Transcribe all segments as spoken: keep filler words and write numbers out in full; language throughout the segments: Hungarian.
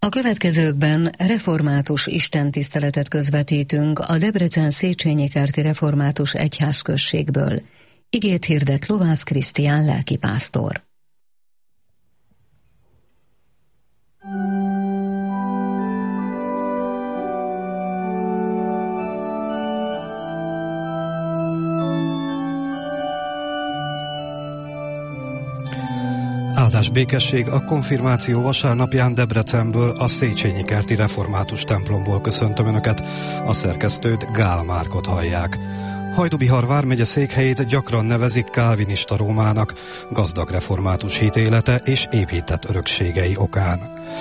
A következőkben református istentiszteletet közvetítünk a Debrecen Széchenyi Kerti Református Egyházközségből. Igét hirdet Lovász Krisztián lelkipásztor. Áldás békesség a konfirmáció vasárnapján Debrecenből, a Széchenyi Kerti Református templomból köszöntöm Önöket, a szerkesztőt, Gál Márkot hallják. Hajdú-Bihar vármegye székhelyét gyakran nevezik kálvinista Rómának, gazdag református hitélete és épített örökségei okán.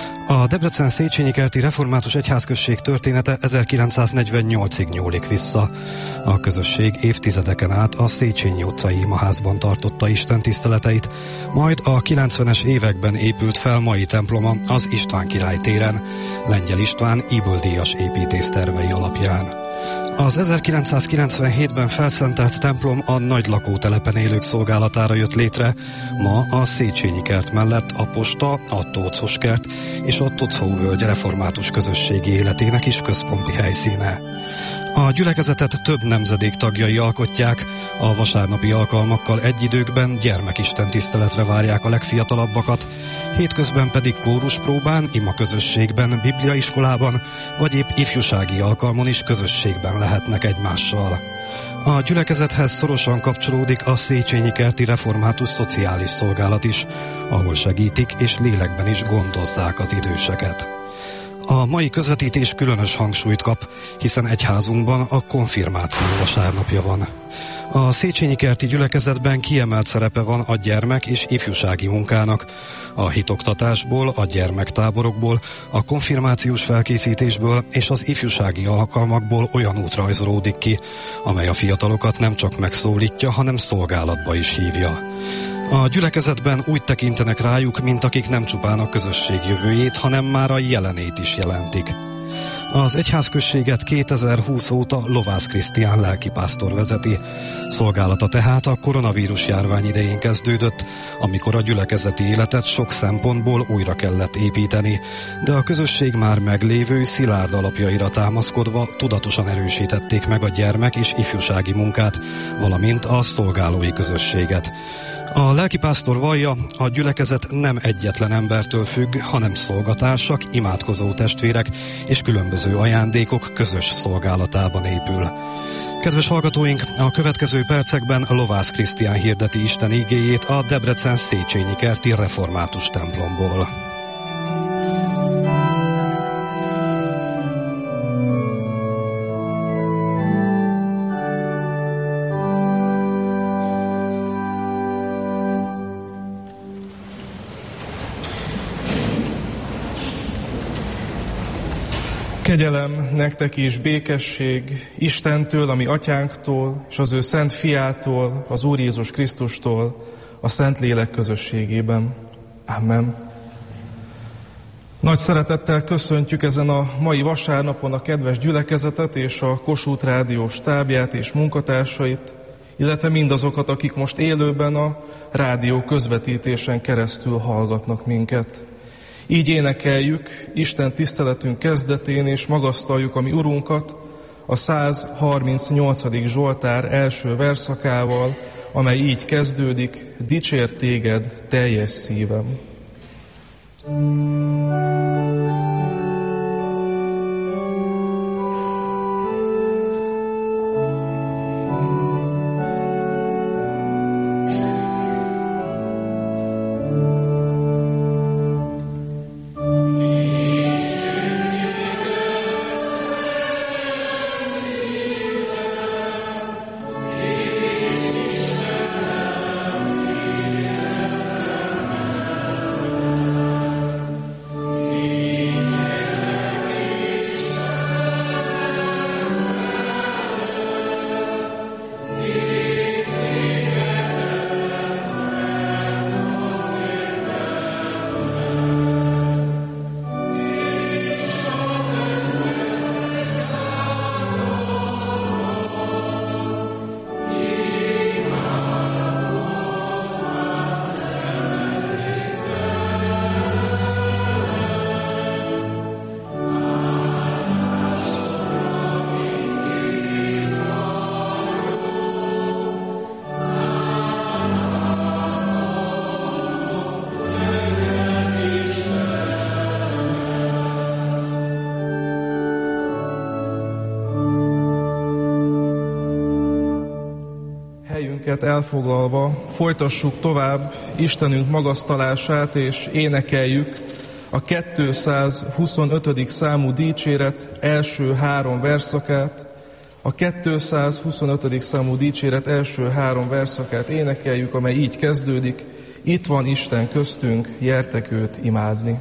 A Debrecen Széchenyi Kerti Református Egyházközség története ezerkilencszáznegyvennyolcig nyúlik vissza. A közösség évtizedeken át a Széchenyi utcai imaházban tartotta istentiszteleteit, majd a kilencvenes években épült fel mai temploma az István király téren, Lengyel István Ybl-díjas építész tervei alapján. Az ezerkilencszázkilencvenhétben felszentelt templom a nagy lakótelepen élők szolgálatára jött létre, ma a Széchenyi kert mellett a posta, a Tóczos kert és a Tocóvölgy református közösségi életének is központi helyszíne. A gyülekezetet több nemzedék tagjai alkotják, a vasárnapi alkalmakkal egy időkben gyermekistentiszteletre várják a legfiatalabbakat, hétközben pedig kóruspróbán, imaközösségben, bibliaiskolában, vagy épp ifjúsági alkalmon is közösségben lehetnek egymással. A gyülekezethez szorosan kapcsolódik a Széchenyi Kerti Református Szociális Szolgálat is, ahol segítik és lélekben is gondozzák az időseket. A mai közvetítés különös hangsúlyt kap, hiszen egyházunkban a konfirmáció vasárnapja van. A Széchenyi Kerti gyülekezetben kiemelt szerepe van a gyermek és ifjúsági munkának. A hitoktatásból, a gyermektáborokból, a konfirmációs felkészítésből és az ifjúsági alkalmakból olyan út rajzolódik ki, amely a fiatalokat nem csak megszólítja, hanem szolgálatba is hívja. A gyülekezetben úgy tekintenek rájuk, mint akik nem csupán a közösség jövőjét, hanem már a jelenét is jelentik. Az egyházközséget kétezer-húsz óta Lovász Krisztián lelkipásztor vezeti. Szolgálata tehát a koronavírus járvány idején kezdődött, amikor a gyülekezeti életet sok szempontból újra kellett építeni, de a közösség már meglévő szilárd alapjaira támaszkodva tudatosan erősítették meg a gyermek és ifjúsági munkát, valamint a szolgálói közösséget. A lelkipásztor vallja, a gyülekezet nem egyetlen embertől függ, hanem szolgatársak, imádkozó testvérek és különböző ajándékok közös szolgálatában épül. Kedves hallgatóink, a következő percekben Lovász Krisztián hirdeti Isten igéjét a Debrecen Széchenyi Kerti Református templomból. Kegyelem nektek is, békesség Istentől, a mi atyánktól, és az ő szent fiától, az Úr Jézus Krisztustól, a Szent Lélek közösségében. Amen. Nagy szeretettel köszöntjük ezen a mai vasárnapon a kedves gyülekezetet és a Kossuth Rádió stábját és munkatársait, illetve mindazokat, akik most élőben a rádió közvetítésen keresztül hallgatnak minket. Így énekeljük Isten tiszteletünk kezdetén, és magasztaljuk a mi Urunkat a száz harmincnyolcadik Zsoltár első verszakával, amely így kezdődik: Dicsér téged teljes szívem. helyünket elfoglalva folytassuk tovább Istenünk magasztalását, és énekeljük a kétszázhuszonötödik számú dicséret első három verszakát. A kétszázhuszonötödik számú dicséret első három verszakát énekeljük, amely így kezdődik: Itt van Isten köztünk, gyertek őt imádni.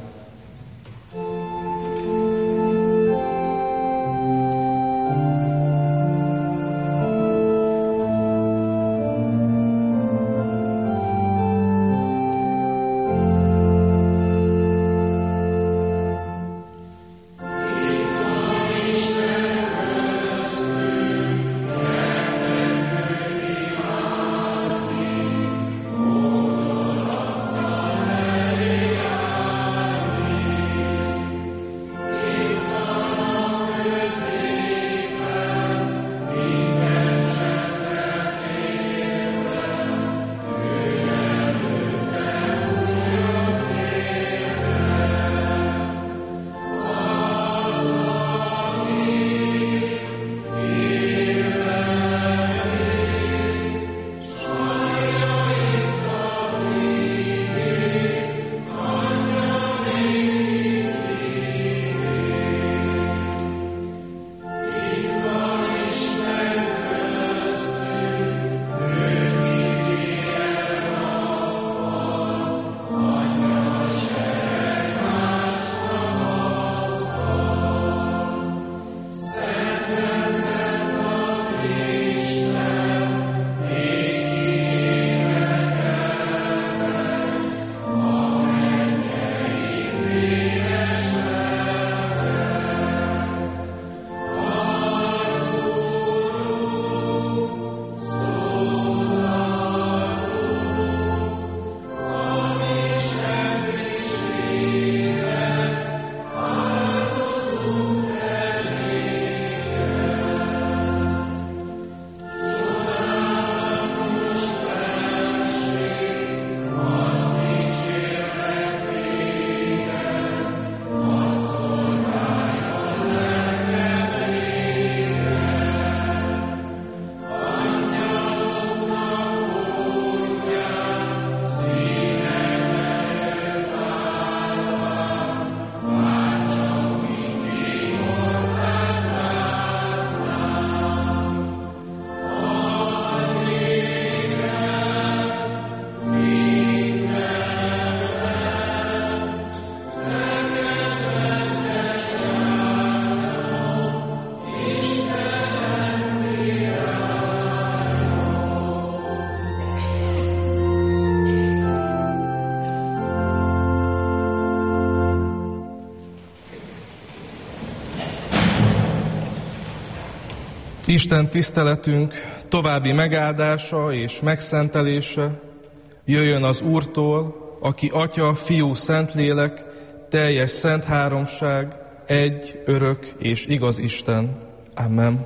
Isten tiszteletünk további megáldása és megszentelése jöjjön az Úrtól, aki Atya, Fiú, Szentlélek, teljes szent háromság, egy, örök és igaz Isten. Amen.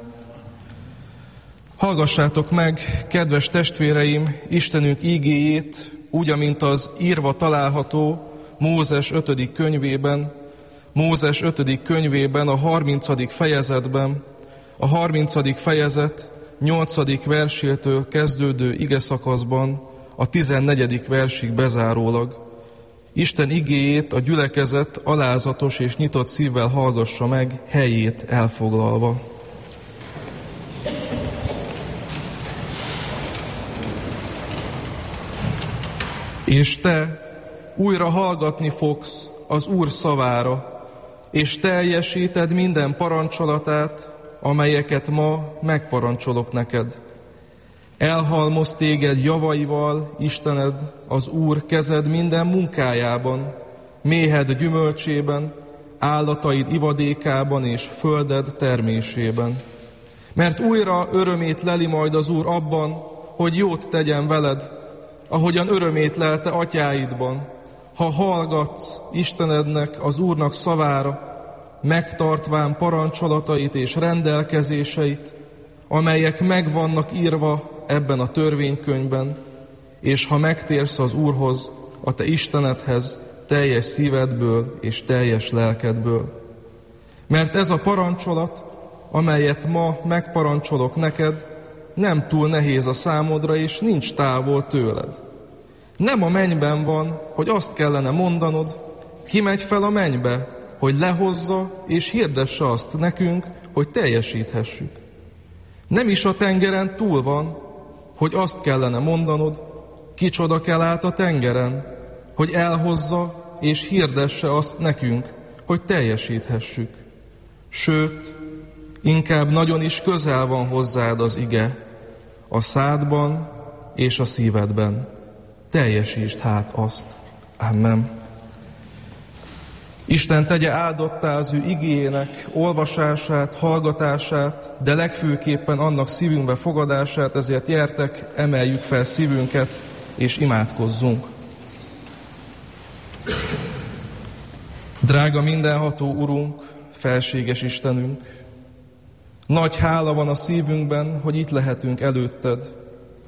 Hallgassátok meg, kedves testvéreim, Istenünk ígéjét, úgy, amint az írva található Mózes ötödik könyvében, Mózes ötödik könyvében, a harmincadik fejezetben, a harmincadik fejezet nyolcadik versétől kezdődő igeszakaszban, a tizennegyedik versig bezárólag. Isten igéjét a gyülekezet alázatos és nyitott szívvel hallgassa meg, helyét elfoglalva. És te újra hallgatni fogsz az Úr szavára, és teljesíted minden parancsolatát, amelyeket ma megparancsolok neked. Elhalmoz téged javaival, Istened, az Úr kezed minden munkájában, méhed gyümölcsében, állataid ivadékában és földed termésében. Mert újra örömét leli majd az Úr abban, hogy jót tegyen veled, ahogyan örömét lelte atyáidban, ha hallgatsz Istenednek, az Úrnak szavára, megtartván parancsolatait és rendelkezéseit, amelyek megvannak írva ebben a törvénykönyvben, és ha megtérsz az Úrhoz, a te Istenedhez, teljes szívedből és teljes lelkedből. Mert ez a parancsolat, amelyet ma megparancsolok neked, nem túl nehéz a számodra, és nincs távol tőled. Nem a mennyben van, hogy azt kellene mondanod, kimegy fel a mennybe, hogy lehozza és hirdesse azt nekünk, hogy teljesíthessük. Nem is a tengeren túl van, hogy azt kellene mondanod, kicsoda kell át a tengeren, hogy elhozza és hirdesse azt nekünk, hogy teljesíthessük. Sőt, inkább nagyon is közel van hozzád az ige, a szádban és a szívedben. Teljesítsd hát azt. Amen. Isten tegye áldottá az ő igéjének olvasását, hallgatását, de legfőképpen annak szívünkbe fogadását, ezért gyertek, emeljük fel szívünket, és imádkozzunk. Drága mindenható Urunk, felséges Istenünk, nagy hála van a szívünkben, hogy itt lehetünk előtted,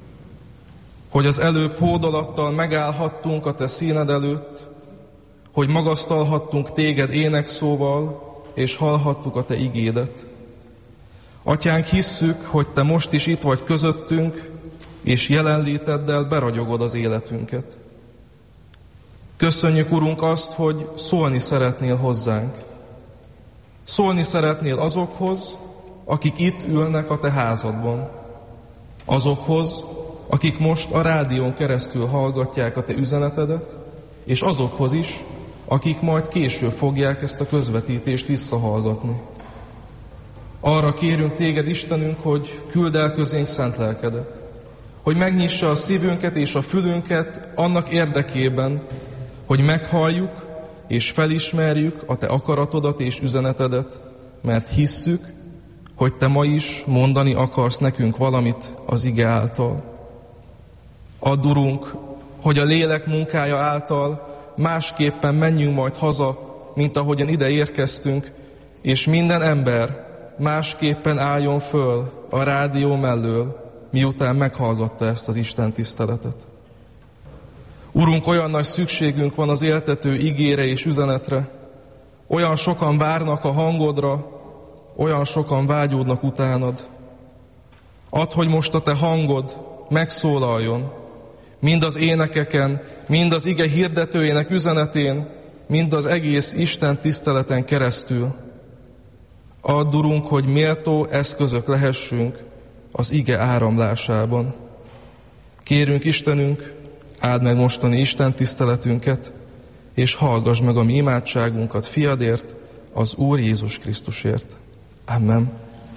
hogy az előbb hódolattal megállhattunk a te színed előtt, hogy magasztalhattunk téged énekszóval, és hallhattuk a te igédet. Atyánk, hisszük, hogy te most is itt vagy közöttünk, és jelenléteddel beragyogod az életünket. Köszönjük, Urunk, azt, hogy szólni szeretnél hozzánk. Szólni szeretnél azokhoz, akik itt ülnek a te házadban. Azokhoz, akik most a rádión keresztül hallgatják a te üzenetedet, és azokhoz is, akik majd később fogják ezt a közvetítést visszahallgatni. Arra kérünk téged, Istenünk, hogy küld el közénk szent lelkedet, hogy megnyissa a szívünket és a fülünket annak érdekében, hogy meghalljuk és felismerjük a te akaratodat és üzenetedet, mert hisszük, hogy te ma is mondani akarsz nekünk valamit az ige által. Add, Urunk, hogy a lélek munkája által másképpen menjünk majd haza, mint ahogyan ide érkeztünk, és minden ember másképpen álljon föl a rádió mellől, miután meghallgatta ezt az Isten tiszteletet. Urunk, olyan nagy szükségünk van az éltető igére és üzenetre, olyan sokan várnak a hangodra, olyan sokan vágyódnak utánad. Add, hogy most a te hangod megszólaljon, mind az énekeken, mind az ige hirdetőjének üzenetén, mind az egész Isten tiszteleten keresztül. Add, Urunk, hogy méltó eszközök lehessünk az ige áramlásában. Kérünk, Istenünk, áld meg mostani Isten tiszteletünket, és hallgass meg a mi imádságunkat fiadért, az Úr Jézus Krisztusért. Amen.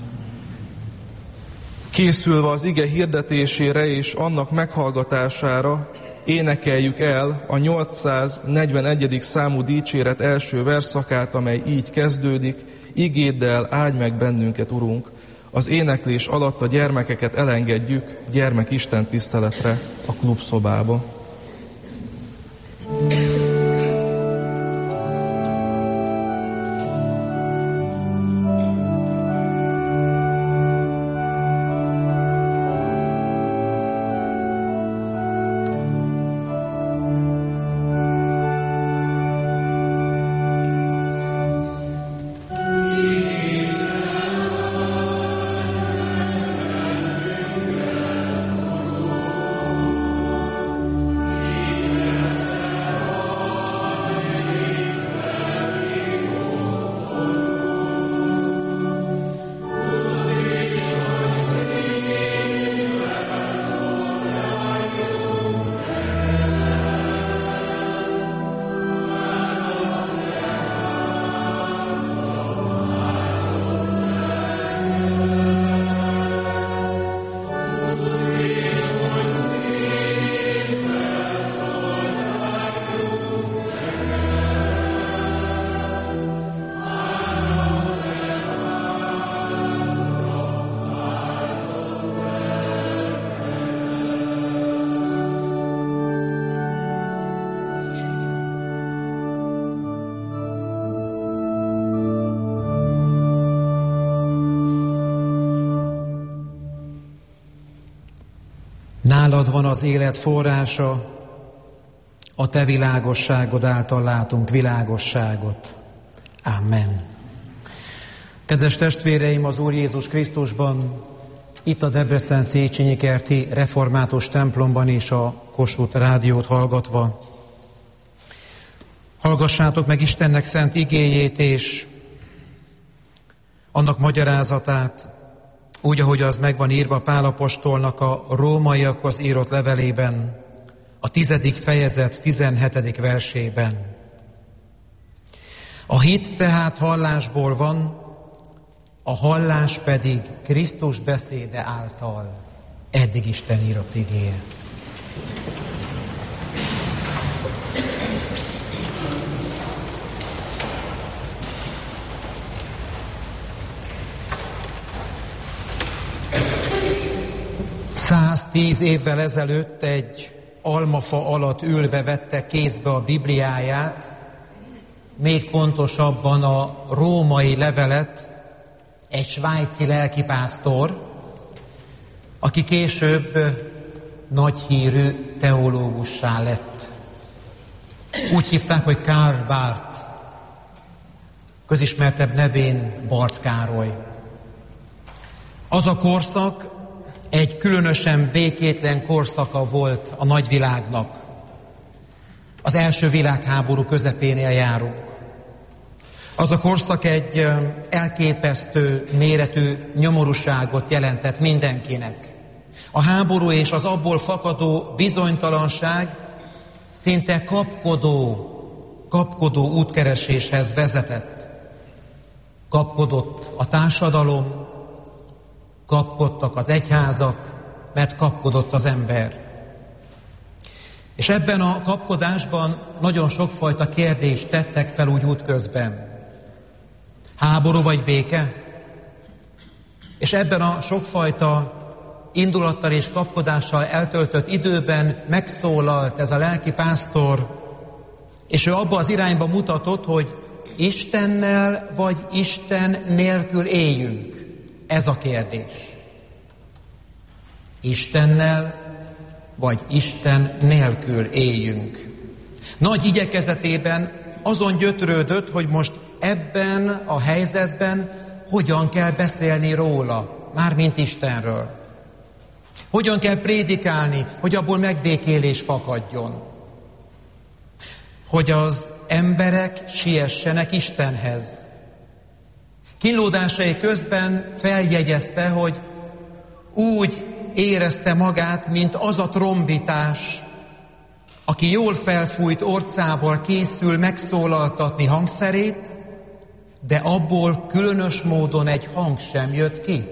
Készülve az ige hirdetésére és annak meghallgatására énekeljük el a nyolcszáznegyvenegyedik számú dicséret első versszakát, amely így kezdődik: igéddel áldj meg bennünket, Urunk. Az éneklés alatt a gyermekeket elengedjük gyermek Isten tiszteletre a klubszobába. Nálad van az élet forrása, a te világosságod által látunk világosságot. Amen. Kedves testvéreim, az Úr Jézus Krisztusban, itt a Debrecen Széchenyi kerti református templomban és a Kossuth rádiót hallgatva. Hallgassátok meg Istennek szent igéjét és annak magyarázatát, úgy, ahogy az meg van írva Pál apostolnak a rómaiakhoz írott levelében, a tizedik fejezet tizenhetedik versében. A hit tehát hallásból van, a hallás pedig Krisztus beszéde által. Eddig Isten írott igéje. Száztíz évvel ezelőtt egy almafa alatt ülve vette kézbe a Bibliáját, még pontosabban a római levelet, egy svájci lelkipásztor, aki később nagyhírű teológussá lett. Úgy hívták, hogy Karl Barth, közismertebb nevén Barth Károly. Az a korszak egy különösen békétlen korszaka volt a nagyvilágnak. Az első világháború közepénél járunk. Az a korszak egy elképesztő méretű nyomorúságot jelentett mindenkinek. A háború és az abból fakadó bizonytalanság szinte kapkodó, kapkodó útkereséshez vezetett. Kapkodott a társadalom, kapkodtak az egyházak, mert kapkodott az ember. És ebben a kapkodásban nagyon sokfajta kérdést tettek fel úgy útközben. Háború vagy béke? És ebben a sokfajta indulattal és kapkodással eltöltött időben megszólalt ez a lelkipásztor, és ő abba az irányba mutatott, hogy Istennel vagy Isten nélkül éljünk. Ez a kérdés. Istennel vagy Isten nélkül éljünk. Nagy igyekezetében azon gyötrődött, hogy most ebben a helyzetben hogyan kell beszélni róla, mármint Istenről. Hogyan kell prédikálni, hogy abból megbékélés fakadjon. Hogy az emberek siessenek Istenhez. Kínlódásai közben feljegyezte, hogy úgy érezte magát, mint az a trombitás, aki jól felfújt orcával készül megszólaltatni hangszerét, de abból különös módon egy hang sem jött ki.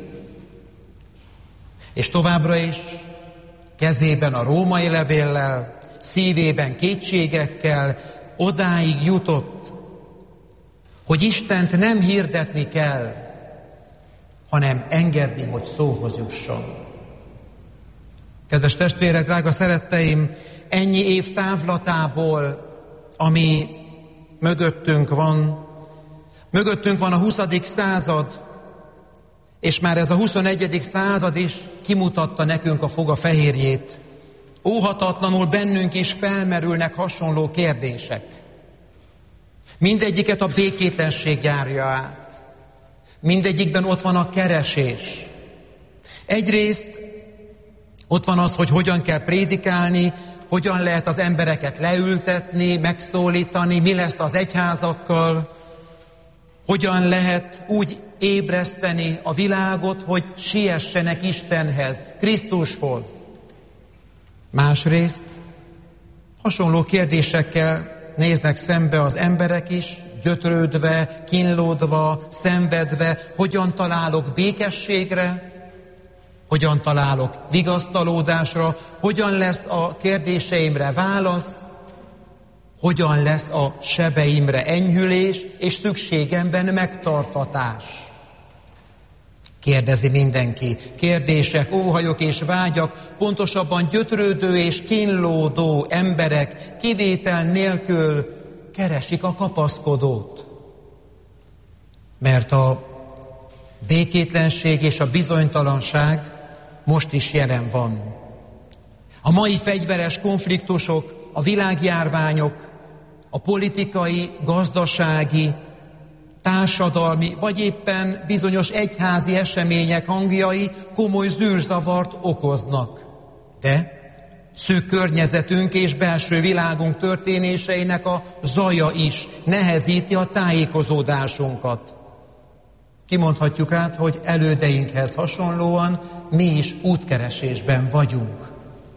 És továbbra is kezében a római levéllel, szívében kétségekkel odáig jutott, hogy Istent nem hirdetni kell, hanem engedni, hogy szóhoz jusson. Kedves testvérek, drága szeretteim, ennyi év távlatából, ami mögöttünk van, mögöttünk van a huszadik század, és már ez a huszonegyedik század is kimutatta nekünk a foga fehérjét. Óhatatlanul bennünk is felmerülnek hasonló kérdések. Mindegyiket a békétlenség járja át. Mindegyikben ott van a keresés. Egyrészt ott van az, hogy hogyan kell prédikálni, hogyan lehet az embereket leültetni, megszólítani, mi lesz az egyházakkal, hogyan lehet úgy ébreszteni a világot, hogy siessenek Istenhez, Krisztushoz. Másrészt hasonló kérdésekkel néznek szembe az emberek is, gyötrődve, kínlódva, szenvedve, hogyan találok békességre, hogyan találok vigasztalódásra, hogyan lesz a kérdéseimre válasz, hogyan lesz a sebeimre enyhülés és szükségemben megtartatás. Kérdezi mindenki. Kérdések, óhajok és vágyak, pontosabban gyötrődő és kínlódó emberek kivétel nélkül keresik a kapaszkodót. Mert a békétlenség és a bizonytalanság most is jelen van. A mai fegyveres konfliktusok, a világjárványok, a politikai, gazdasági, társadalmi, vagy éppen bizonyos egyházi események hangjai komoly zűrzavart okoznak. De szűk környezetünk és belső világunk történéseinek a zaja is nehezíti a tájékozódásunkat. Kimondhatjuk át, hogy elődeinkhez hasonlóan mi is útkeresésben vagyunk.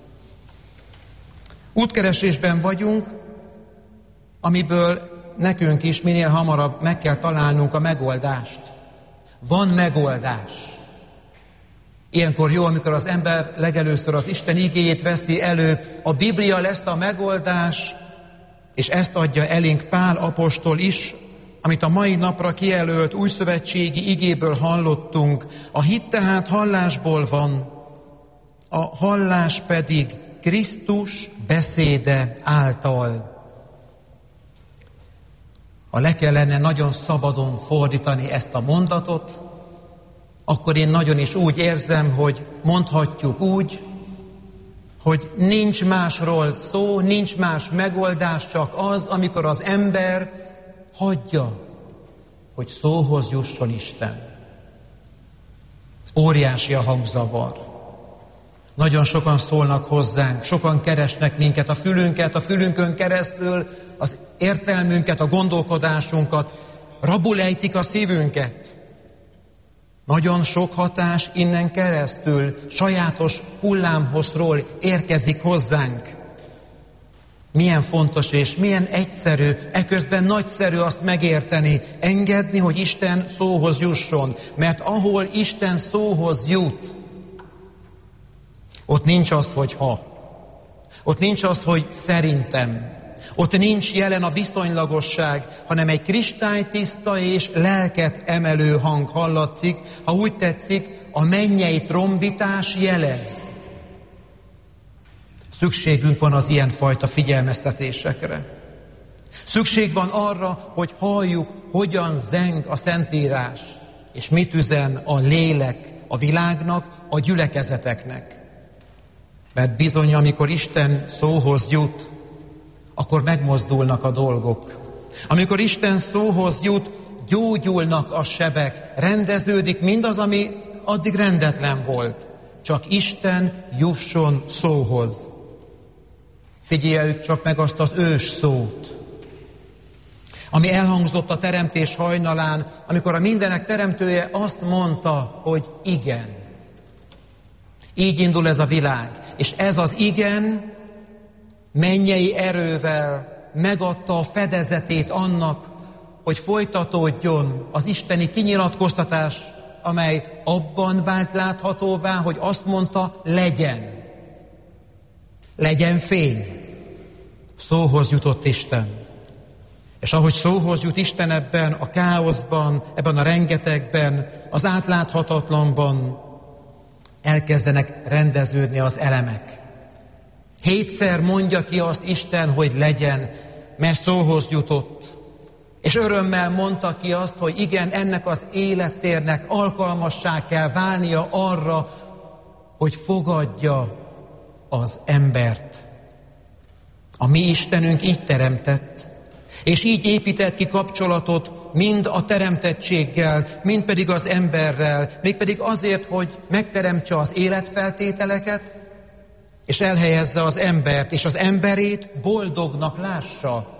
Útkeresésben vagyunk, amiből nekünk is minél hamarabb meg kell találnunk a megoldást. Van megoldás. Ilyenkor jó, amikor az ember legelőször az Isten igéjét veszi elő, a Biblia lesz a megoldás, és ezt adja elénk Pál apostol is, amit a mai napra kijelölt újszövetségi igéből hallottunk. A hit tehát hallásból van, a hallás pedig Krisztus beszéde által. Ha le kellene nagyon szabadon fordítani ezt a mondatot, akkor én nagyon is úgy érzem, hogy mondhatjuk úgy, hogy nincs másról szó, nincs más megoldás, csak az, amikor az ember hagyja, hogy szóhoz jusson Isten. Óriási a hangzavar. Nagyon sokan szólnak hozzánk, sokan keresnek minket, a fülünket, a fülünkön keresztül, az értelmünket, a gondolkodásunkat, rabul ejtik a szívünket. Nagyon sok hatás innen keresztül, sajátos hullámhosszról érkezik hozzánk. Milyen fontos és milyen egyszerű, eközben nagyszerű azt megérteni, engedni, hogy Isten szóhoz jusson. Mert ahol Isten szóhoz jut, ott nincs az, hogy ha. Ott nincs az, hogy szerintem. Ott nincs jelen a viszonylagosság, hanem egy kristálytiszta és lelket emelő hang hallatszik, ha úgy tetszik, a mennyei trombitás jelez. Szükségünk van az ilyenfajta figyelmeztetésekre. Szükség van arra, hogy halljuk, hogyan zeng a Szentírás, és mit üzen a lélek a világnak, a gyülekezeteknek. Mert bizony, amikor Isten szóhoz jut, akkor megmozdulnak a dolgok. Amikor Isten szóhoz jut, gyógyulnak a sebek, rendeződik mindaz, ami addig rendetlen volt. Csak Isten jusson szóhoz. Figyeljük csak meg azt az ős szót, ami elhangzott a teremtés hajnalán, amikor a mindenek teremtője azt mondta, hogy igen. Így indul ez a világ. És ez az igen mennyei erővel megadta a fedezetét annak, hogy folytatódjon az isteni kinyilatkoztatás, amely abban vált láthatóvá, hogy azt mondta, legyen. Legyen fény. Szóhoz jutott Isten. És ahogy szóhoz jut Isten ebben a káoszban, ebben a rengetegben, az átláthatatlanban, elkezdenek rendeződni az elemek. Hétszer mondja ki azt Isten, hogy legyen, mert szóhoz jutott. És örömmel mondta ki azt, hogy igen, ennek az élettérnek alkalmassá kell válnia arra, hogy fogadja az embert. A mi Istenünk így teremtett, és így épített ki kapcsolatot mind a teremtettséggel, mind pedig az emberrel, mégpedig azért, hogy megteremtse az életfeltételeket, és elhelyezze az embert, és az emberét boldognak lássa.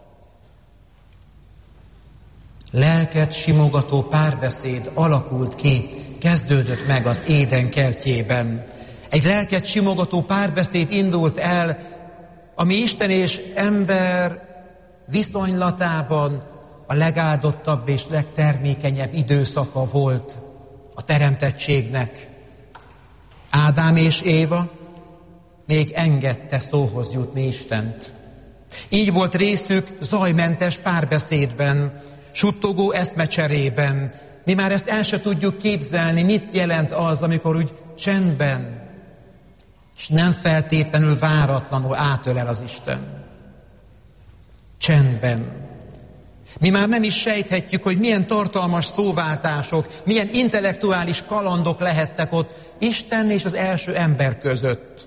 Lelket simogató párbeszéd alakult ki, kezdődött meg az Éden kertjében. Egy lelket simogató párbeszéd indult el, ami Isten és ember viszonylatában a legáldottabb és legtermékenyebb időszaka volt a teremtettségnek. Ádám és Éva még engedte szóhoz jutni Istent. Így volt részük zajmentes párbeszédben, suttogó eszmecserében. Mi már ezt el se tudjuk képzelni, mit jelent az, amikor úgy csendben, és nem feltétlenül váratlanul átölel az Isten. Csendben. Mi már nem is sejthetjük, hogy milyen tartalmas szóváltások, milyen intellektuális kalandok lehettek ott Isten és az első ember között.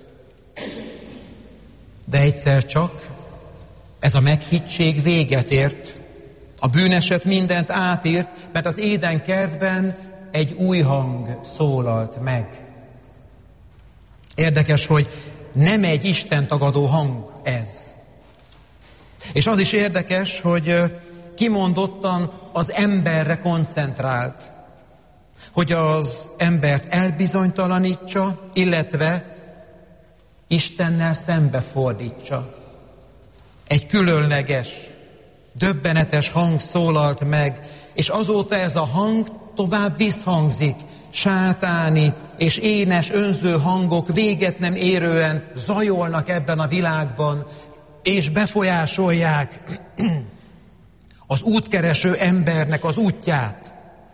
De egyszer csak ez a meghittség véget ért, A bűneset mindent átírt, mert az Éden kertben egy új hang szólalt meg. Érdekes, hogy nem egy Isten tagadó hang ez. És az is érdekes, hogy kimondottan az emberre koncentrált, hogy az embert elbizonytalanítsa, illetve Istennel szembefordítsa. Egy különleges, döbbenetes hang szólalt meg, és azóta ez a hang tovább visszhangzik. Sátáni és énes önző hangok véget nem érően zajolnak ebben a világban, és befolyásolják az útkereső embernek az útját.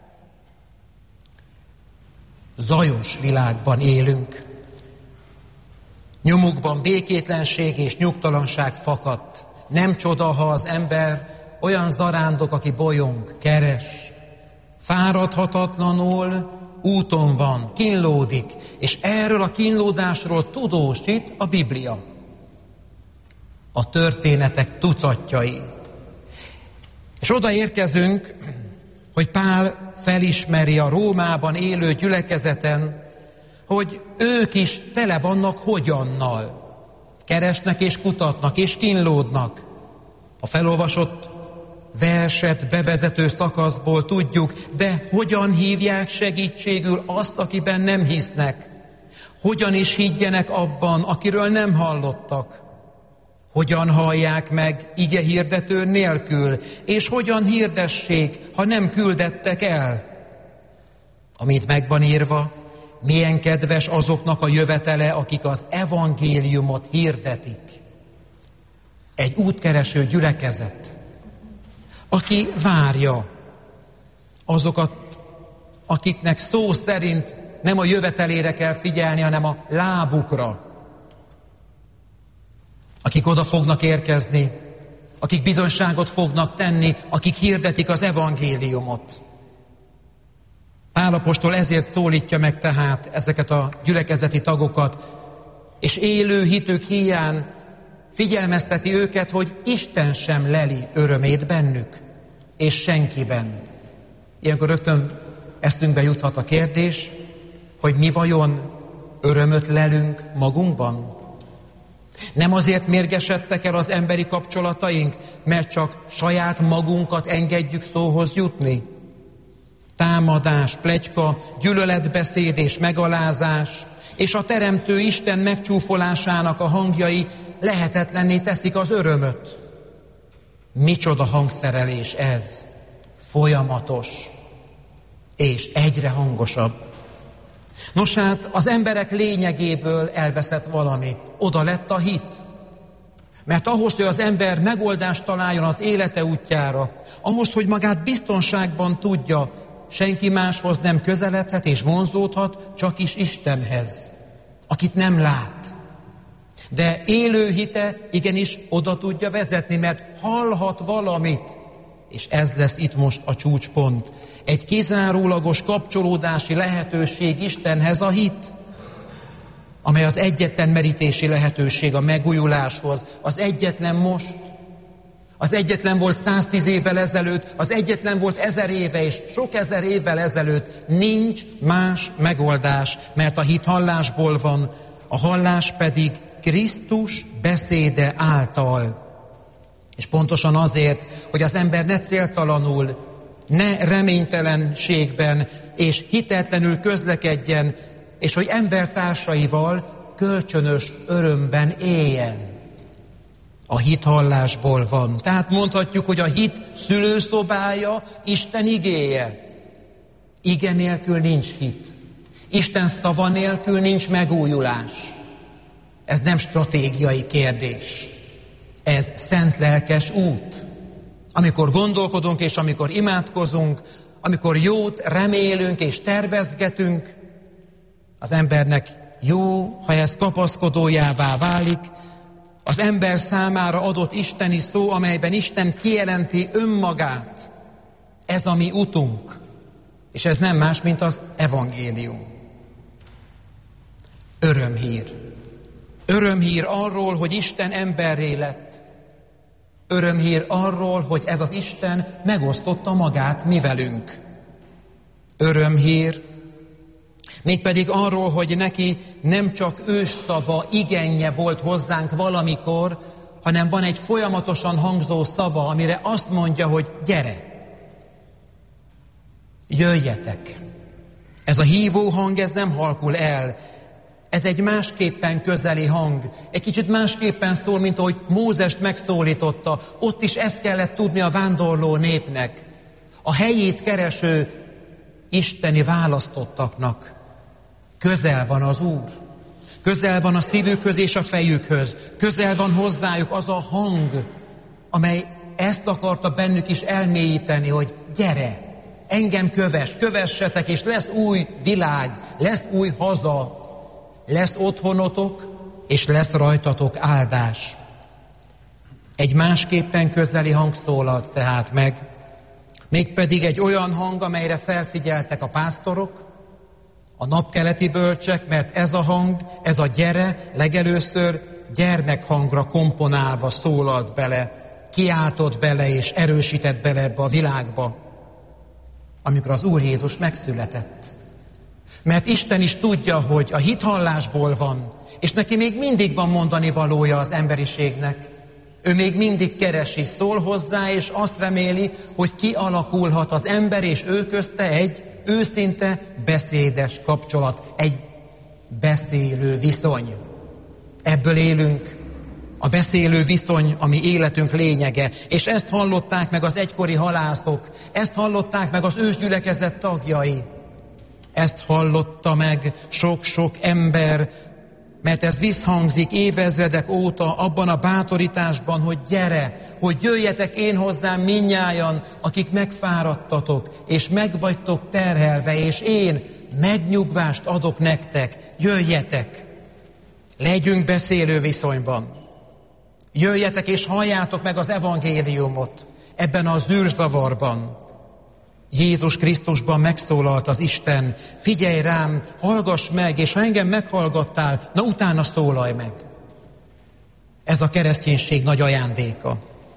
Zajos világban élünk. Nyomukban békétlenség és nyugtalanság fakadt. Nem csoda, ha az ember olyan zarándok, aki bolyong, keres, fáradhatatlanul úton van, kínlódik, és erről a kínlódásról tudósít a Biblia. A történetek tucatjai. És oda érkezünk, hogy Pál felismeri a Rómában élő gyülekezeten, hogy ők is tele vannak hogyannal. Keresnek és kutatnak és kínlódnak. A felolvasott verset bevezető szakaszból tudjuk, de hogyan hívják segítségül azt, akiben nem hisznek? Hogyan is higgyenek abban, akiről nem hallottak? Hogyan hallják meg ige hirdető nélkül? És hogyan hirdessék, ha nem küldettek el? Amint megvan írva, milyen kedves azoknak a jövetele, akik az evangéliumot hirdetik. Egy útkereső gyülekezet, aki várja azokat, akiknek szó szerint nem a jövetelére kell figyelni, hanem a lábukra. Akik oda fognak érkezni, akik bizonyságot fognak tenni, akik hirdetik az evangéliumot. Pál apostol ezért szólítja meg tehát ezeket a gyülekezeti tagokat, és élő hitük híján figyelmezteti őket, hogy Isten sem leli örömét bennük, és senkiben. Ilyenkor rögtön eszünkbe juthat a kérdés, hogy mi vajon örömöt lelünk magunkban? Nem azért mérgesedtek el az emberi kapcsolataink, mert csak saját magunkat engedjük szóhoz jutni? Támadás, pletyka, gyűlöletbeszéd és megalázás, és a Teremtő Isten megcsúfolásának a hangjai lehetetlenné teszik az örömöt. Micsoda hangszerelés ez, folyamatos és egyre hangosabb. Nos hát, az emberek lényegéből elveszett valami, oda lett a hit. Mert ahhoz, hogy az ember megoldást találjon az élete útjára, ahhoz, hogy magát biztonságban tudja, senki máshoz nem közeledhet és vonzódhat, csak is Istenhez, akit nem lát. De élő hite igenis oda tudja vezetni, mert hallhat valamit, és ez lesz itt most a csúcspont. Egy kizárólagos kapcsolódási lehetőség Istenhez a hit, amely az egyetlen merítési lehetőség a megújuláshoz, az egyetlen most, az egyetlen volt száztíz évvel ezelőtt, az egyetlen volt ezer éve és sok ezer évvel ezelőtt. Nincs más megoldás, mert a hit hallásból van, a hallás pedig Krisztus beszéde által. És pontosan azért, hogy az ember ne céltalanul, ne reménytelenségben és hitetlenül közlekedjen, és hogy embertársaival kölcsönös örömben éljen. A hit hallásból van. Tehát mondhatjuk, hogy a hit szülőszobája Isten igéje. Ige nélkül nincs hit. Isten szava nélkül nincs megújulás. Ez nem stratégiai kérdés. Ez szent lelkes út. Amikor gondolkodunk és amikor imádkozunk, amikor jót remélünk és tervezgetünk, az embernek jó, ha ez kapaszkodójává válik, az ember számára adott isteni szó, amelyben Isten kijelenti önmagát. Ez a mi utunk. És ez nem más, mint az evangélium. Örömhír. Örömhír arról, hogy Isten emberré lett. Örömhír arról, hogy ez az Isten megosztotta magát mi velünk. Örömhír, mégpedig arról, hogy neki nem csak ősszava, igenje volt hozzánk valamikor, hanem van egy folyamatosan hangzó szava, amire azt mondja, hogy gyere, jöjjetek. Ez a hívó hang, ez nem halkul el. Ez egy másképpen közeli hang. Egy kicsit másképpen szól, mint ahogy Mózest megszólította. Ott is ezt kellett tudni a vándorló népnek. A helyét kereső isteni választottaknak. Közel van az Úr. Közel van a szívükhöz és a fejükhöz. Közel van hozzájuk az a hang, amely ezt akarta bennük is elmélyíteni, hogy gyere, engem kövess, kövessetek, és lesz új világ, lesz új haza, lesz otthonotok, és lesz rajtatok áldás. Egy másképpen közeli hang szólalt tehát meg, mégpedig egy olyan hang, amelyre felfigyeltek a pásztorok, a napkeleti bölcsek, mert ez a hang, ez a gyere legelőször gyermekhangra komponálva szólalt bele, kiáltott bele és erősített bele ebbe a világba, amikor az Úr Jézus megszületett. Mert Isten is tudja, hogy a hithallásból van, és neki még mindig van mondani valója az emberiségnek. Ő még mindig keresi, szól hozzá, és azt reméli, hogy kialakulhat az ember és ő közte egy őszinte, beszédes kapcsolat, egy beszélő viszony. Ebből élünk, a beszélő viszony, ami életünk lényege, és ezt hallották meg az egykori halászok, ezt hallották meg az ősgyülekezet tagjai, ezt hallotta meg sok-sok ember, mert ez visszhangzik évezredek óta abban a bátorításban, hogy gyere, hogy jöjjetek én hozzám mindnyájan, akik megfáradtatok, és megvagytok terhelve, és én megnyugvást adok nektek, jöjjetek, legyünk beszélő viszonyban. Jöjjetek és halljátok meg az evangéliumot ebben a zűrzavarban. Jézus Krisztusban megszólalt az Isten, figyelj rám, hallgass meg, és ha engem meghallgattál, na utána szólalj meg. Ez a kereszténység nagy ajándéka.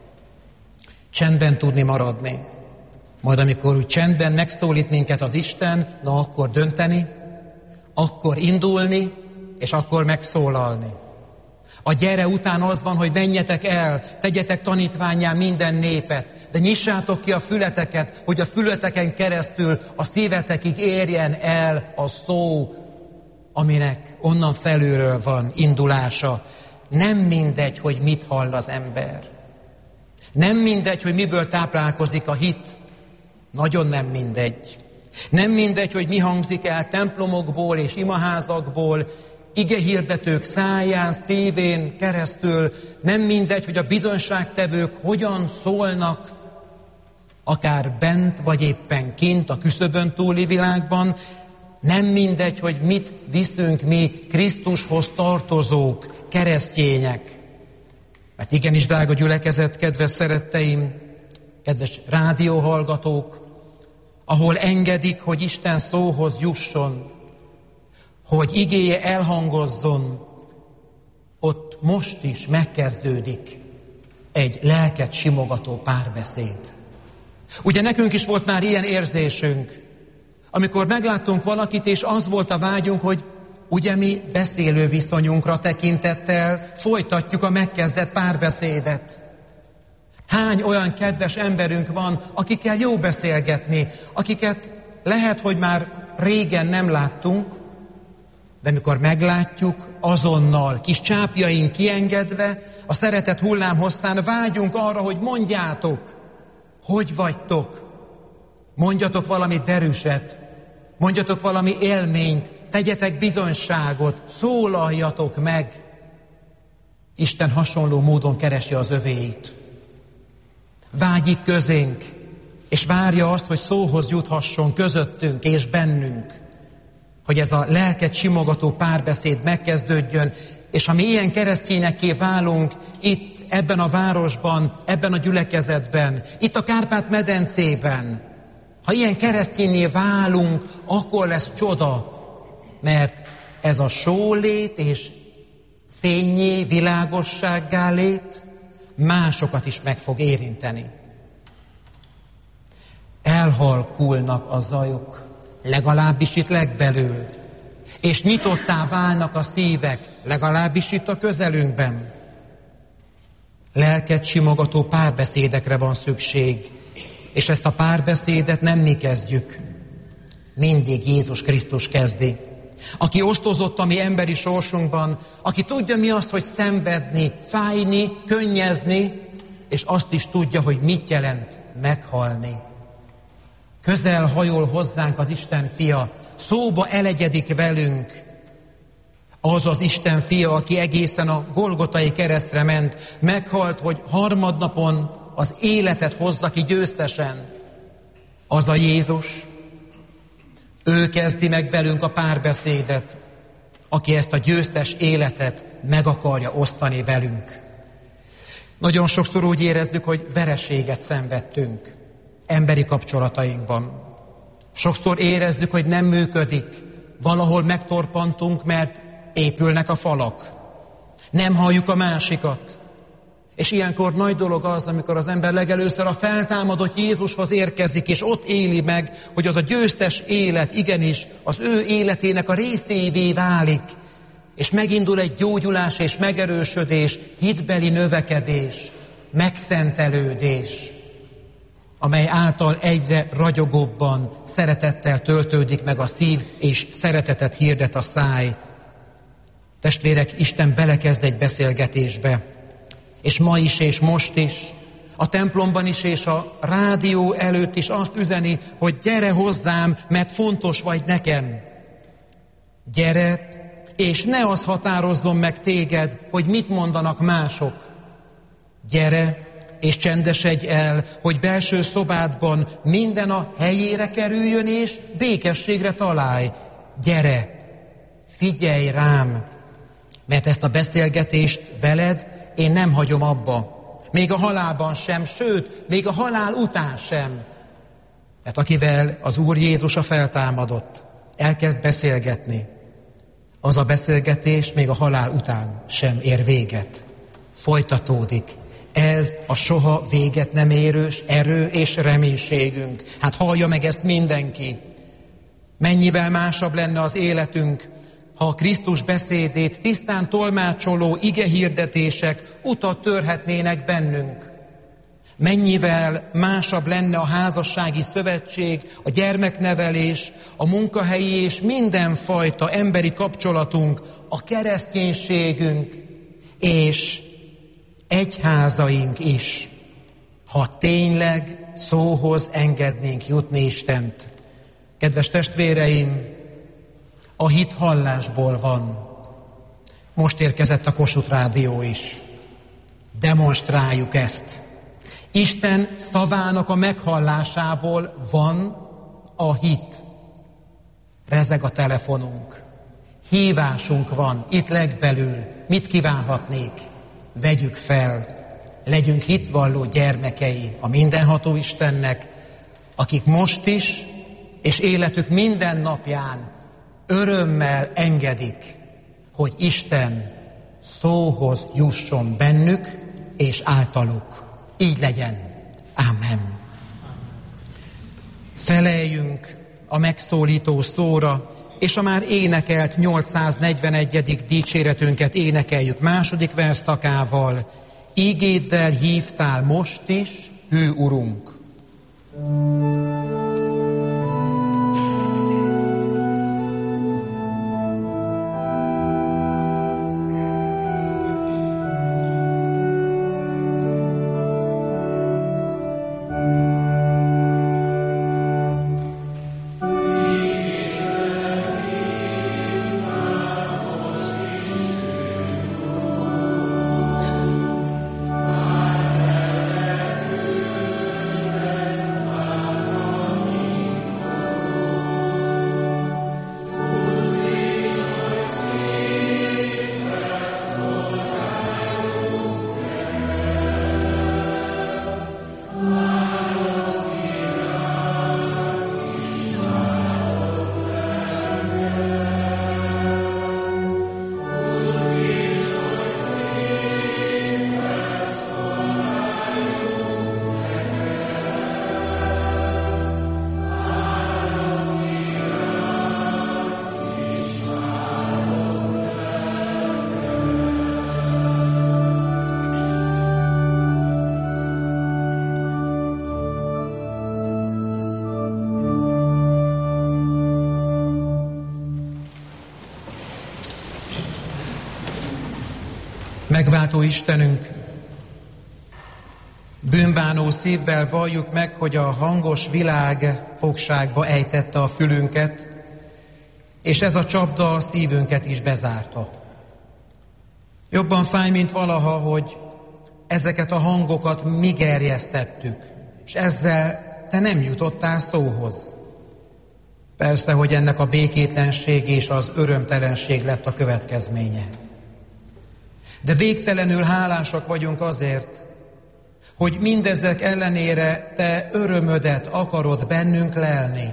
Csendben tudni maradni. Majd amikor úgy csendben megszólít minket az Isten, na akkor dönteni, akkor indulni, és akkor megszólalni. A gyere után az van, hogy menjetek el, tegyetek tanítvánnyá minden népet, de nyissátok ki a fületeket, hogy a fületeken keresztül a szívetekig érjen el a szó, aminek onnan felülről van indulása. Nem mindegy, hogy mit hall az ember. Nem mindegy, hogy miből táplálkozik a hit. Nagyon nem mindegy. Nem mindegy, hogy mi hangzik el templomokból és imaházakból, igehirdetők száján, szívén keresztül. Nem mindegy, hogy a bizonyságtevők hogyan szólnak, akár bent vagy éppen kint a küszöbön túli világban. Nem mindegy, hogy mit viszünk mi Krisztushoz tartozók, keresztények. Mert igenis, drága gyülekezet, kedves szeretteim, kedves rádióhallgatók, ahol engedik, hogy Isten szóhoz jusson, hogy igéje elhangozzon, ott most is megkezdődik egy lelket simogató párbeszéd. Ugye nekünk is volt már ilyen érzésünk, amikor megláttunk valakit, és az volt a vágyunk, hogy ugye mi beszélő viszonyunkra tekintettel folytatjuk a megkezdett párbeszédet. Hány olyan kedves emberünk van, akikkel jó beszélgetni, akiket lehet, hogy már régen nem láttunk, de mikor meglátjuk, azonnal kis csápjaink kiengedve, a szeretet hullám hosszán vágyunk arra, hogy mondjátok, hogy vagytok. Mondjatok valami derűset, mondjatok valami élményt, tegyetek bizonyságot, szólaljatok meg. Isten hasonló módon keresi az övéit. Vágyik közénk, és várja azt, hogy szóhoz juthasson közöttünk és bennünk, hogy ez a lelket simogató párbeszéd megkezdődjön, és ha mi ilyen keresztényekké válunk itt, ebben a városban, ebben a gyülekezetben, itt a Kárpát-medencében, ha ilyen keresztényé válunk, akkor lesz csoda, mert ez a sólét és fényé, világossággá lét, másokat is meg fog érinteni. Elhalkulnak a zajok, legalábbis itt legbelül, és nyitottá válnak a szívek, legalábbis itt a közelünkben. Lelket simogató párbeszédekre van szükség, és ezt a párbeszédet nem mi kezdjük, mindig Jézus Krisztus kezdi, aki osztozott a mi emberi sorsunkban, aki tudja mi azt, hogy szenvedni, fájni, könnyezni, és azt is tudja, hogy mit jelent meghalni. Közel hajol hozzánk az Isten fia, szóba elegyedik velünk, az az Isten fia, aki egészen a Golgotai keresztre ment, meghalt, hogy harmadnapon az életet hozza ki győztesen. Az a Jézus, ő kezdi meg velünk a párbeszédet, aki ezt a győztes életet meg akarja osztani velünk. Nagyon sokszor úgy érezzük, hogy vereséget szenvedtünk emberi kapcsolatainkban. Sokszor érezzük, hogy nem működik, valahol megtorpantunk, mert épülnek a falak. Nem halljuk a másikat. És ilyenkor nagy dolog az, amikor az ember legelőször a feltámadott Jézushoz érkezik, és ott éli meg, hogy az a győztes élet igenis az ő életének a részévé válik, és megindul egy gyógyulás és megerősödés, hitbeli növekedés, megszentelődés, amely által egyre ragyogóbban szeretettel töltődik meg a szív, és szeretetet hirdet a száj. Testvérek, Isten belekezd egy beszélgetésbe, és ma is, és most is, a templomban is, és a rádió előtt is azt üzeni, hogy gyere hozzám, mert fontos vagy nekem. Gyere, és ne az határozzon meg téged, hogy mit mondanak mások. Gyere, és csendesedj el, hogy belső szobádban minden a helyére kerüljön, és békességre találj. Gyere, figyelj rám, mert ezt a beszélgetést veled én nem hagyom abba. Még a halálban sem, sőt, még a halál után sem. Mert akivel az Úr Jézus a feltámadott, elkezd beszélgetni, az a beszélgetés még a halál után sem ér véget. Folytatódik. Ez a soha véget nem érős erő és reménységünk. Hát hallja meg ezt mindenki. Mennyivel másabb lenne az életünk, ha a Krisztus beszédét tisztán tolmácsoló igehirdetések utat törhetnének bennünk. Mennyivel másabb lenne a házassági szövetség, a gyermeknevelés, a munkahelyi és mindenfajta emberi kapcsolatunk, a kereszténységünk és egyházaink is, ha tényleg szóhoz engednénk jutni Istent. Kedves testvéreim, a hit hallásból van. Most érkezett a Kossuth Rádió is. Demonstráljuk ezt. Isten szavának a meghallásából van a hit. Rezeg a telefonunk. Hívásunk van itt legbelül. Mit kívánhatnék? Vegyük fel. Legyünk hitvalló gyermekei a mindenható Istennek, akik most is, és életük minden napján örömmel engedik, hogy Isten szóhoz jusson bennük és általuk. Így legyen. Ámen. Feleljünk a megszólító szóra, és a már énekelt nyolcszáznegyvenegyedik dicséretünket énekeljük második versszakával. Ígéddel hívtál most is, hű Urunk. Amen. Megváltó Istenünk, bűnbánó szívvel valljuk meg, hogy a hangos világ fogságba ejtette a fülünket, és ez a csapda a szívünket is bezárta. Jobban fáj, mint valaha, hogy ezeket a hangokat mi gerjesztettük, és ezzel te nem jutottál szóhoz. Persze, hogy ennek a békétlenség és az örömtelenség lett a következménye. De végtelenül hálásak vagyunk azért, hogy mindezek ellenére te örömödet akarod bennünk lelni.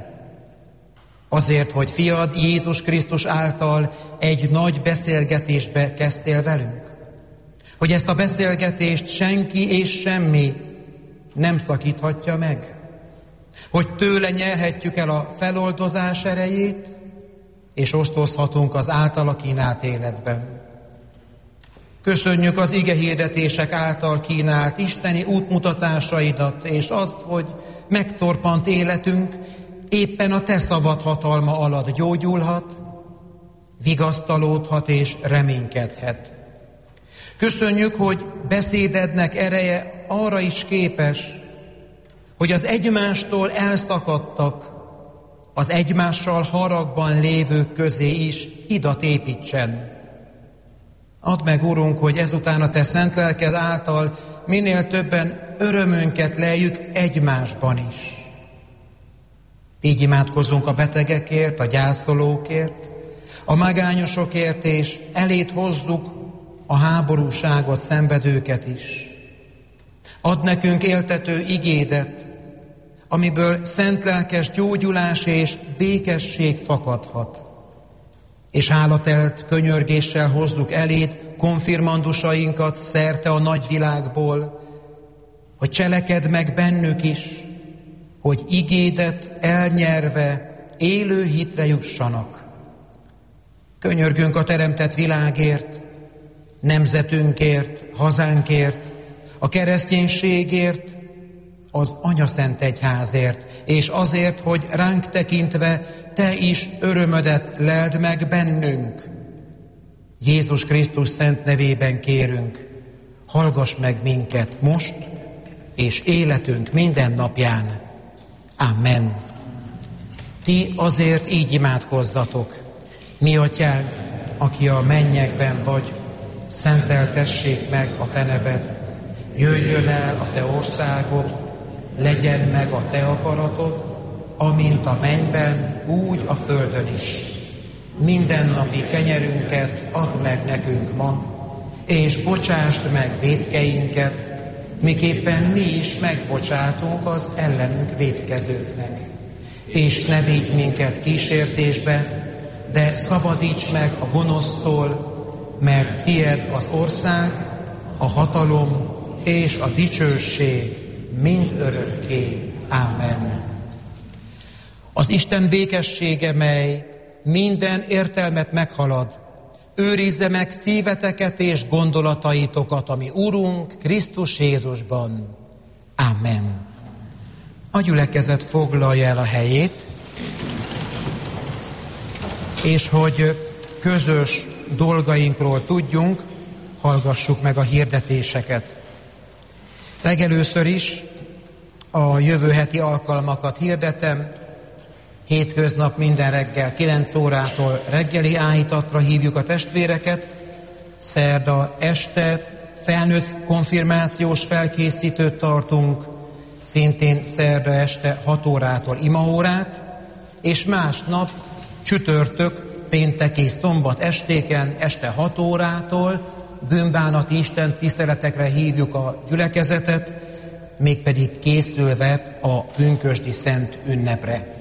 Azért, hogy fiad Jézus Krisztus által egy nagy beszélgetésbe kezdtél velünk. Hogy ezt a beszélgetést senki és semmi nem szakíthatja meg. Hogy tőle nyerhetjük el a feloldozás erejét, és osztozhatunk az általa kínált életben. Köszönjük az igehirdetések által kínált isteni útmutatásaidat, és azt, hogy megtorpant életünk éppen a te szavad hatalma alatt gyógyulhat, vigasztalódhat és reménykedhet. Köszönjük, hogy beszédednek ereje arra is képes, hogy az egymástól elszakadtak, az egymással haragban lévők közé is hidat építsen. Add meg, Urunk, hogy ezután a te szent lelked által minél többen örömünket leljük egymásban is. Így imádkozunk a betegekért, a gyászolókért, a magányosokért, és elét hozzuk a háborúságot szenvedőket is. Add nekünk éltető igédet, amiből szentlelkes gyógyulás és békesség fakadhat. És hálatelt könyörgéssel hozzuk eléd konfirmandusainkat szerte a nagyvilágból, hogy cselekedd meg bennük is, hogy igédet elnyerve élő hitre jussanak. Könyörgünk a teremtett világért, nemzetünkért, hazánkért, a kereszténységért, az Anyaszent Egyházért, és azért, hogy ránk tekintve te is örömödet leld meg bennünk. Jézus Krisztus szent nevében kérünk, hallgass meg minket most, és életünk minden napján. Amen. Ti azért így imádkozzatok. Mi atyánk, aki a mennyekben vagy, szenteltessék meg a te neved. Jöjjön el a te országod, legyen meg a te akaratod, amint a mennyben, úgy a földön is. Mindennapi kenyerünket add meg nekünk ma, és bocsásd meg vétkeinket, miképpen mi is megbocsátunk az ellenünk vétkezőknek. És ne vigy minket kísértésbe, de szabadíts meg a gonosztól, mert tied az ország, a hatalom és a dicsőség mind örökké. Amen. Az Isten békessége, mely minden értelmet meghalad, őrizze meg szíveteket és gondolataitokat, ami Urunk Krisztus Jézusban. Amen. A gyülekezet foglalja el a helyét, és hogy közös dolgainkról tudjunk, hallgassuk meg a hirdetéseket. Legelőször is a jövő heti alkalmakat hirdetem. Hétköznap minden reggel kilenc órától reggeli áhítatra hívjuk a testvéreket. Szerda este felnőtt konfirmációs felkészítőt tartunk, szintén szerda este hat órától imaórát, és másnap csütörtök, péntek és szombat estéken este hat órától bűnbánati Isten tiszteletekre hívjuk a gyülekezetet, mégpedig készülve a pünkösdi szent ünnepre.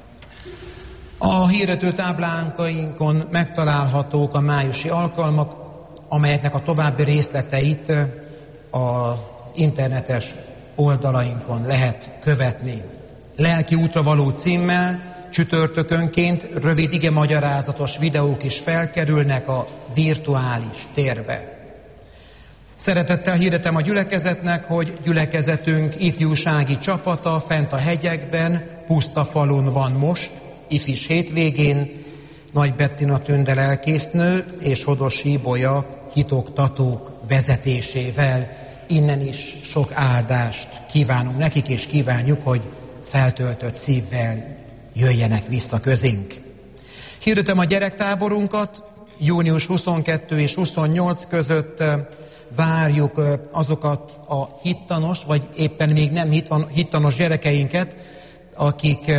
A hirdető táblánkainkon megtalálhatók a májusi alkalmak, amelyeknek a további részleteit az internetes oldalainkon lehet követni. Lelki útra való címmel csütörtökönként rövid igemagyarázatos videók is felkerülnek a virtuális térbe. Szeretettel hirdetem a gyülekezetnek, hogy gyülekezetünk ifjúsági csapata fent a hegyekben, Pusztafalun van most, ifis hétvégén, Nagy Bettina Tünde lelkésznő és Hodos Síbolya hitoktatók vezetésével. Innen is sok áldást kívánunk nekik, és kívánjuk, hogy feltöltött szívvel jöjjenek vissza közénk. Hirdetem a gyerektáborunkat, június huszonkettő és huszonnyolc között várjuk azokat a hittanos, vagy éppen még nem hittanos gyerekeinket, akik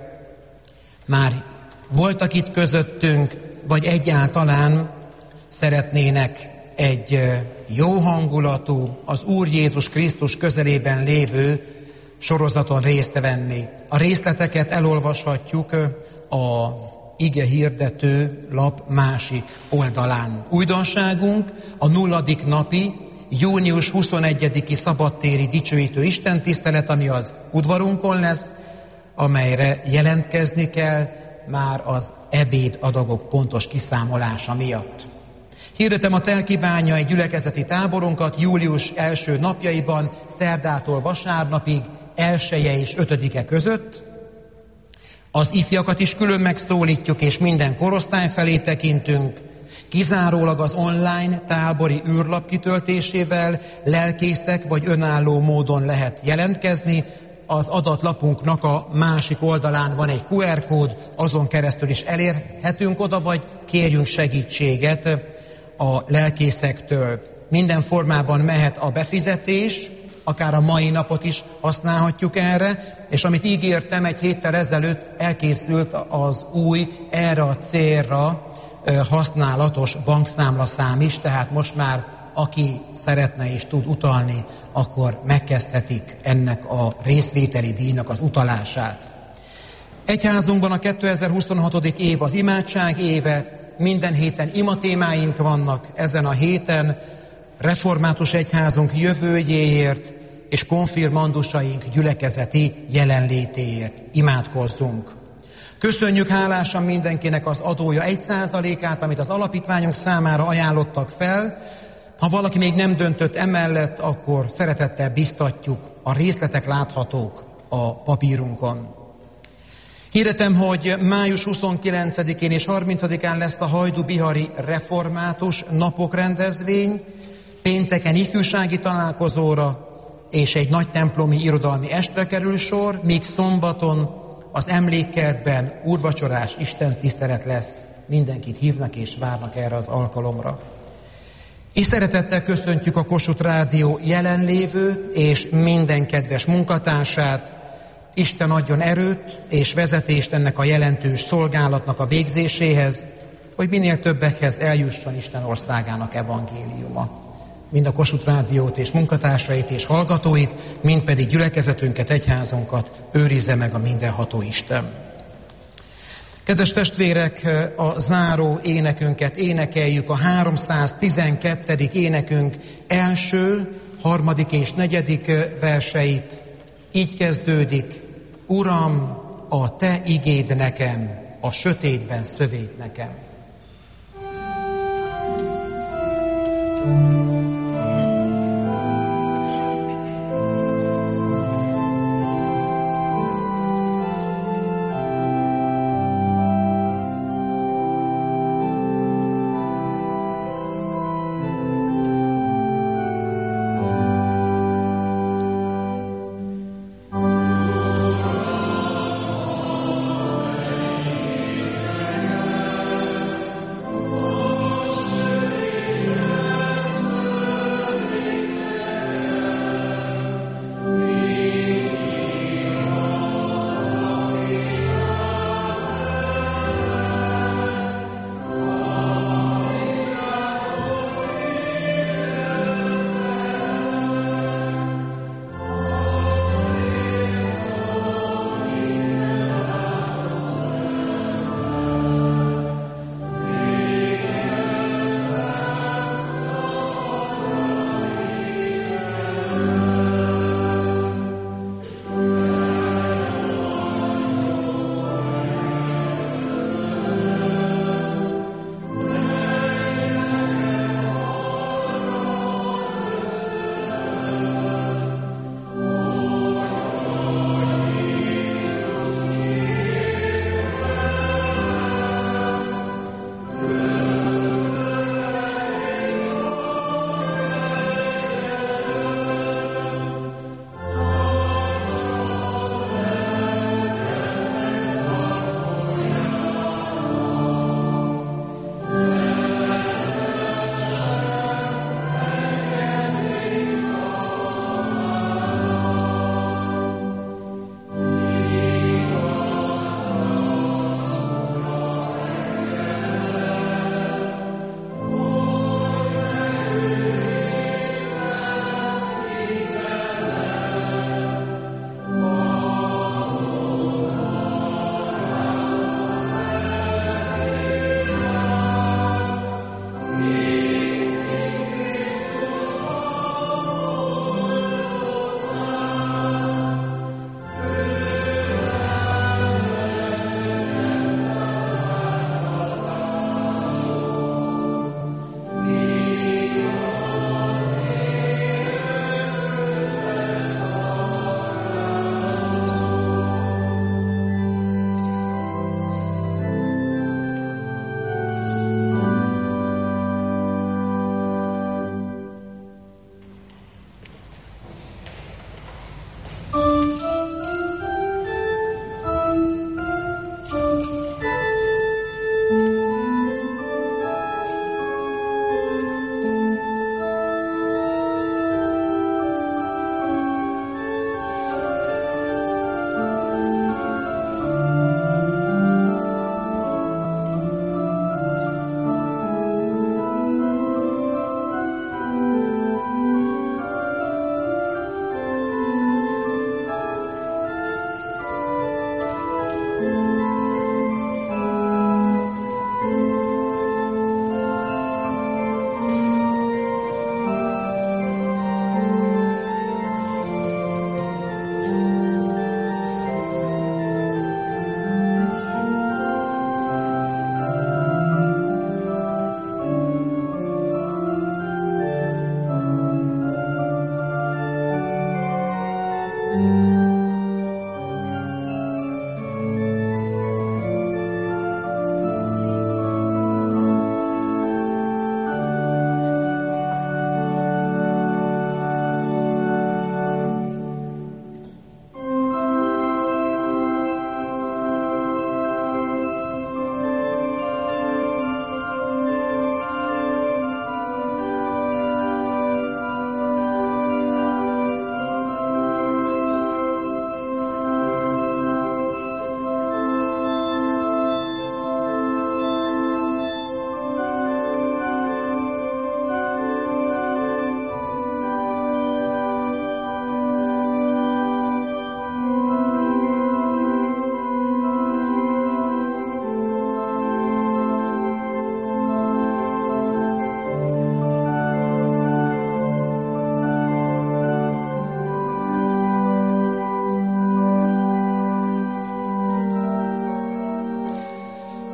már voltak itt közöttünk, vagy egyáltalán szeretnének egy jó hangulatú, az Úr Jézus Krisztus közelében lévő sorozaton részt venni. A részleteket elolvashatjuk az ige hirdető lap másik oldalán. Újdonságunk a nulladik napi, június huszonegyediki szabadtéri dicsőítő istentisztelet, ami az udvarunkon lesz, amelyre jelentkezni kell már az ebéd adagok pontos kiszámolása miatt. Hirdetem a telkibányai gyülekezeti táborunkat július első napjaiban, szerdától vasárnapig, elseje és ötödike között. Az ifjakat is külön megszólítjuk, és minden korosztály felé tekintünk. Kizárólag az online tábori űrlap kitöltésével lelkészek vagy önálló módon lehet jelentkezni. Az adatlapunknak a másik oldalán van egy kú er kód, azon keresztül is elérhetünk oda, vagy kérjünk segítséget a lelkészektől. Minden formában mehet a befizetés, akár a mai napot is használhatjuk erre, és amit ígértem, egy héttel ezelőtt elkészült az új, erre a célra használatos bankszámlaszám is, tehát most már aki szeretne és tud utalni, akkor megkezdhetik ennek a részvételi díjnak az utalását. Egyházunkban a kétezer-huszonhatodik év az imádság éve, minden héten imatémáink vannak, ezen a héten református egyházunk jövőjéért és konfirmandusaink gyülekezeti jelenlétéért imádkozzunk. Köszönjük hálásan mindenkinek az adója egy százalékát, amit az alapítványunk számára ajánlottak fel. Ha valaki még nem döntött emellett, akkor szeretettel biztatjuk, a részletek láthatók a papírunkon. Hirdetem, hogy május huszonkilencedikén és harmincadikán lesz a hajdú-bihari református napok rendezvény, pénteken ifjúsági találkozóra és egy nagy templomi irodalmi estre kerül sor, míg szombaton az emlékkertben úrvacsorás istentisztelet lesz. Mindenkit hívnak és várnak erre az alkalomra. És szeretettel köszöntjük a Kossuth Rádió jelenlévő és minden kedves munkatársát. Isten adjon erőt és vezetést ennek a jelentős szolgálatnak a végzéséhez, hogy minél többekhez eljusson Isten országának evangéliuma. Mind a Kossuth Rádiót és munkatársait és hallgatóit, mind pedig gyülekezetünket, egyházunkat őrizze meg a mindenható Isten. Kedves testvérek, a záró énekünket énekeljük, a háromszáztizenkettedik énekünk első, harmadik és negyedik verseit. Így kezdődik: Uram, a Te igéd nekem, a sötétben szövét nekem.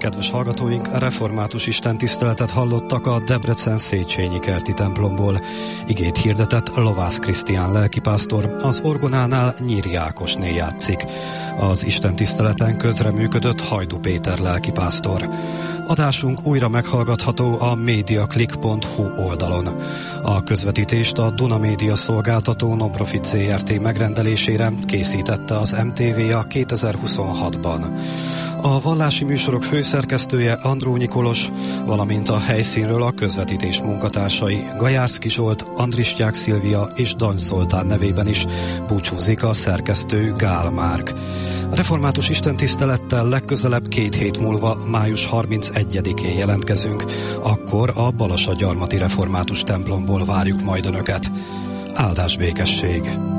Kedves hallgatóink, református istentiszteletet hallottak a Debrecen Széchenyi kerti templomból. Igét hirdetett Lovász Krisztián lelkipásztor, az orgonánál Nyíri Ákosné játszik. Az istentiszteleten közreműködött Hajdú Péter lelkipásztor. Adásunk újra meghallgatható a mediaclick pont hu oldalon. A közvetítést a Duna Média szolgáltató Non-Profit zé er té megrendelésére készítette az em té vé a kétezer-huszonhatban. A vallási műsorok főszerkesztője Andrónyi Kolos, valamint a helyszínről a közvetítés munkatársai Gajárszky Zsolt, Andrisztyák Szilvia és Dany Zoltán nevében is búcsúzik a szerkesztő Gál Márk. A református istentisztelettel legközelebb két hét múlva, május harmincegyedikén jelentkezünk, akkor a Balassagyarmati református templomból várjuk majd Önöket. Áldás békesség!